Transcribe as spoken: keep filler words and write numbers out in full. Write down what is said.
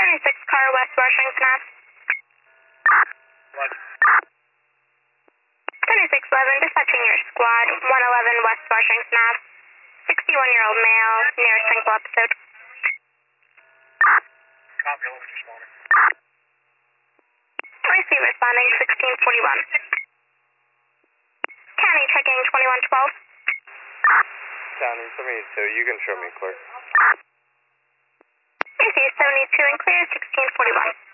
twenty-six car West Washington Ave. What? twenty-six eleven, dispatching your squad, one eleven West Washington Ave. sixty-one-year-old male, nearest single episode. Copy, let's respond. Receive responding sixteen forty-one. County checking twenty-one twelve. County seventy-two, you can show me clear. Receive seventy-two and clear sixteen forty-one.